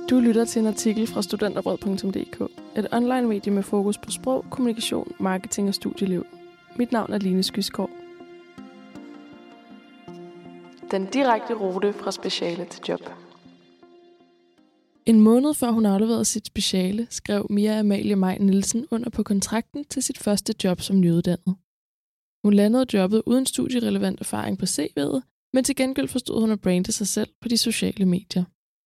Du lytter til en artikel fra studenterbrød.dk, et online medie med fokus på sprog, kommunikation, marketing og studieliv. Mit navn er Line Skysgaard. Den direkte rute fra speciale til job. En måned før hun afleverede sit speciale, skrev Mia Amalie Maj Nielsen under på kontrakten til sit første job som nyuddannet. Hun landede jobbet uden studierelevant erfaring på CV'et, men til gengæld forstod hun at brande sig selv på de sociale medier.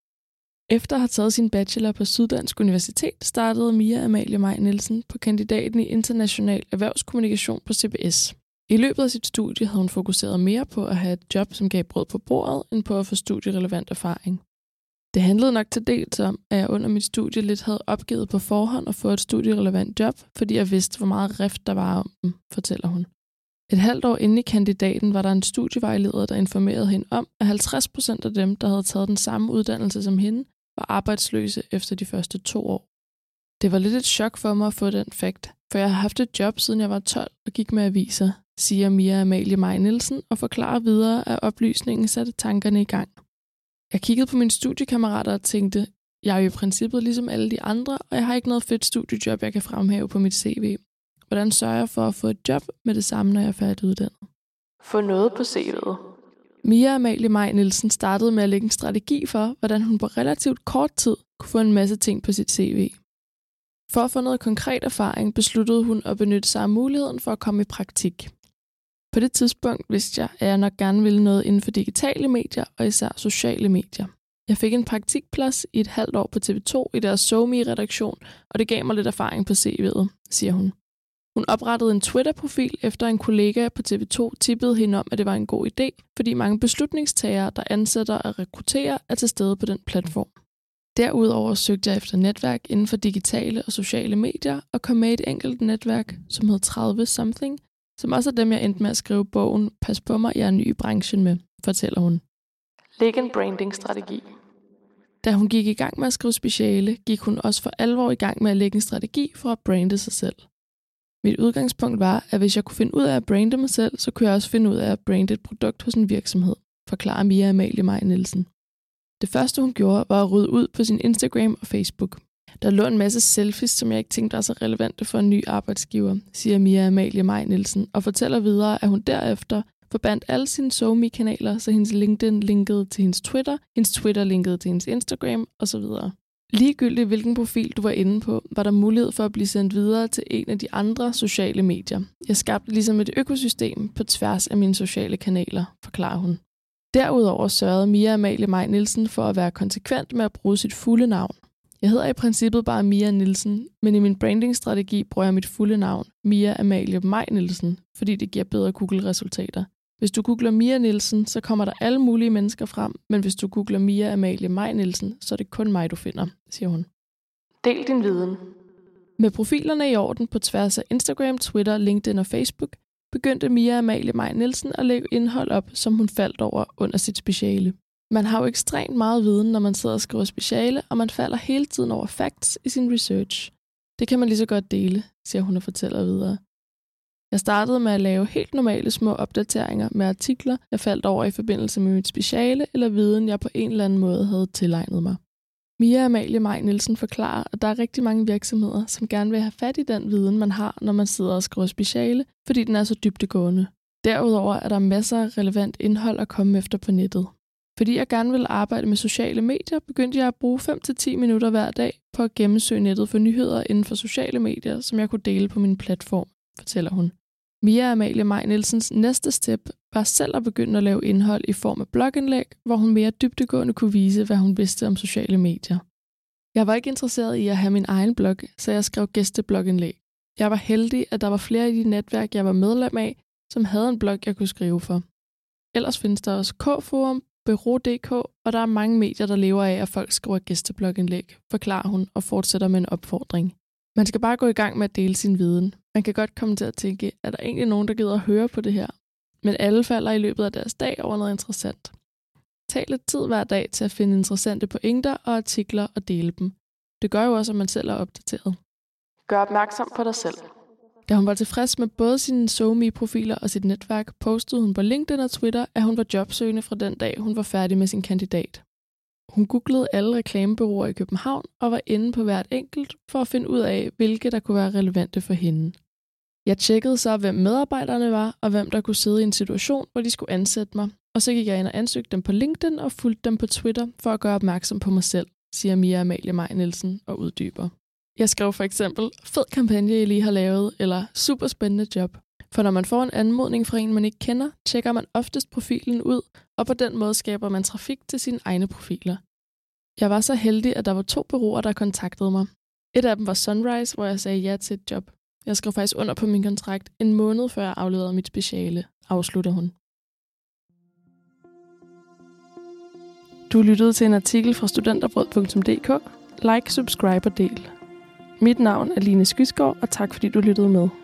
Efter at have taget sin bachelor på Syddansk Universitet, startede Mia Amalie Maj Nielsen på kandidaten i international erhvervskommunikation på CBS. I løbet af sit studie havde hun fokuseret mere på at have et job, som gav brød på bordet, end på at få studierelevant erfaring. Det handlede nok til dels om, at jeg under mit studie lidt havde opgivet på forhånd at få et studierelevant job, fordi jeg vidste, hvor meget rift der var om dem, fortæller hun. Et halvt år inde i kandidaten var der en studievejleder, der informerede hende om, at 50% af dem, der havde taget den samme uddannelse som hende, var arbejdsløse efter de første 2 år. Det var lidt et chok for mig at få den fakt, for jeg har haft et job siden jeg var 12 og gik med aviser, siger Mia Amalie Maj Nielsen og forklarer videre, at oplysningen satte tankerne i gang. Jeg kiggede på mine studiekammerater og tænkte, jeg er jo i princippet ligesom alle de andre, og jeg har ikke noget fedt studiejob, jeg kan fremhæve på mit CV. Hvordan sørger jeg for at få et job med det samme, når jeg er færdiguddannet? Få noget på CV'et. Mia Amalie Maj Nielsen startede med at lægge en strategi for, hvordan hun på relativt kort tid kunne få en masse ting på sit CV. For at få noget konkret erfaring, besluttede hun at benytte sig af muligheden for at komme i praktik. På det tidspunkt vidste jeg, at jeg nok gerne ville noget inden for digitale medier og især sociale medier. Jeg fik en praktikplads i et halvt år på TV2 i deres SoMe-redaktion, og det gav mig lidt erfaring på CV'et, siger hun. Hun oprettede en Twitter-profil, efter en kollega på TV2 tippede hende om, at det var en god idé, fordi mange beslutningstagere, der ansætter og rekrutterer, er til stede på den platform. Derudover søgte jeg efter netværk inden for digitale og sociale medier og kom med i et enkelt netværk, som hed 30 Something, som også er dem, jeg endte med at skrive bogen Pas på mig, jeg er ny i branchen med, fortæller hun. Læg en branding-strategi. Da hun gik i gang med at skrive speciale, gik hun også for alvor i gang med at lægge en strategi for at brande sig selv. Mit udgangspunkt var, at hvis jeg kunne finde ud af at brande mig selv, så kunne jeg også finde ud af at brande et produkt hos en virksomhed, forklarer Mia Amalie Maj Nielsen. Det første hun gjorde, var at rydde ud på sin Instagram og Facebook. Der lå en masse selfies, som jeg ikke tænkte var så relevante for en ny arbejdsgiver, siger Mia Amalie Maj Nielsen, og fortæller videre, at hun derefter forbandt alle sine SoMe-kanaler, så hendes LinkedIn linkede til hendes Twitter linkede til hendes Instagram osv. Ligegyldigt hvilken profil du var inde på, var der mulighed for at blive sendt videre til en af de andre sociale medier. Jeg skabte ligesom et økosystem på tværs af mine sociale kanaler, forklarer hun. Derudover sørgede Mia Amalie Maj Nielsen for at være konsekvent med at bruge sit fulde navn. Jeg hedder i princippet bare Mia Nielsen, men i min brandingstrategi bruger jeg mit fulde navn, Mia Amalie Maj Nielsen, fordi det giver bedre Google-resultater. Hvis du googler Mia Nielsen, så kommer der alle mulige mennesker frem, men hvis du googler Mia Amalie Maj Nielsen, så er det kun mig, du finder, siger hun. Del din viden. Med profilerne i orden på tværs af Instagram, Twitter, LinkedIn og Facebook, begyndte Mia Amalie Maj Nielsen at lægge indhold op, som hun faldt over under sit speciale. Man har jo ekstremt meget viden, når man sidder og skriver speciale, og man falder hele tiden over facts i sin research. Det kan man lige så godt dele, siger hun og fortæller videre. Jeg startede med at lave helt normale små opdateringer med artikler, jeg faldt over i forbindelse med mit speciale eller viden, jeg på en eller anden måde havde tilegnet mig. Mia Amalie Maj Nielsen forklarer, at der er rigtig mange virksomheder, som gerne vil have fat i den viden, man har, når man sidder og skriver speciale, fordi den er så dybdegående. Derudover er der masser af relevant indhold at komme efter på nettet. Fordi jeg gerne vil arbejde med sociale medier, begyndte jeg at bruge 5-10 minutter hver dag på at gennemsøge nettet for nyheder inden for sociale medier, som jeg kunne dele på min platform, fortæller hun. Mia Amalie Maj Nielsens næste step var selv at begynde at lave indhold i form af blogindlæg, hvor hun mere dybdegående kunne vise, hvad hun vidste om sociale medier. Jeg var ikke interesseret i at have min egen blog, så jeg skrev gæsteblogindlæg. Jeg var heldig, at der var flere i de netværk, jeg var medlem af, som havde en blog, jeg kunne skrive for. Ellers findes der også K-forum, Bureau.dk, og der er mange medier, der lever af, at folk skriver gæsteblogindlæg, forklarer hun og fortsætter med en opfordring. Man skal bare gå i gang med at dele sin viden. Man kan godt komme til at tænke, er der egentlig nogen, der gider at høre på det her? Men alle falder i løbet af deres dag over noget interessant. Tag lidt tid hver dag til at finde interessante pointer og artikler og dele dem. Det gør jo også, at man selv er opdateret. Gør opmærksom på dig selv. Da hun var tilfreds med både sine SoMe-profiler og sit netværk, postede hun på LinkedIn og Twitter, at hun var jobsøgende fra den dag, hun var færdig med sin kandidat. Hun googlede alle reklamebureauer i København og var inde på hvert enkelt for at finde ud af, hvilke der kunne være relevante for hende. Jeg tjekkede så, hvem medarbejderne var, og hvem der kunne sidde i en situation, hvor de skulle ansætte mig. Og så gik jeg ind og ansøgte dem på LinkedIn og fulgte dem på Twitter for at gøre opmærksom på mig selv, siger Mia Amalie Maj Nielsen og uddyber. Jeg skrev for eksempel, fed kampagne, I lige har lavet, eller super spændende job. For når man får en anmodning fra en, man ikke kender, tjekker man oftest profilen ud, og på den måde skaber man trafik til sine egne profiler. Jeg var så heldig, at der var 2 bureauer, der kontaktede mig. Et af dem var Sunrise, hvor jeg sagde ja til et job. Jeg skrev faktisk under på min kontrakt en måned før jeg afleverede mit speciale, afslutter hun. Du lyttede til en artikel fra studenterbrød.dk. Like, subscribe og del. Mit navn er Line Skysgaard, og tak fordi du lyttede med.